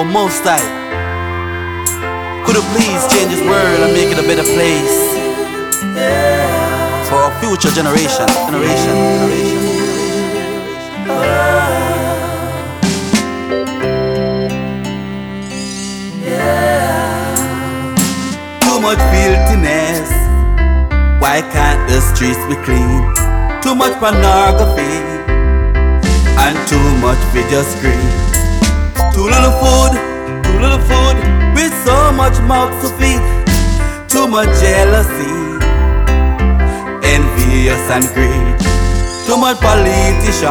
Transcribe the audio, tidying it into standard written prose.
Oh, Most High, could you please change this world and make it a better place for our future generation. Too much filthiness, why can't the streets be clean? Too much pornography and too much video screen. Too little food with so much mouth to feed. Too much jealousy, envious and greed. Too much politician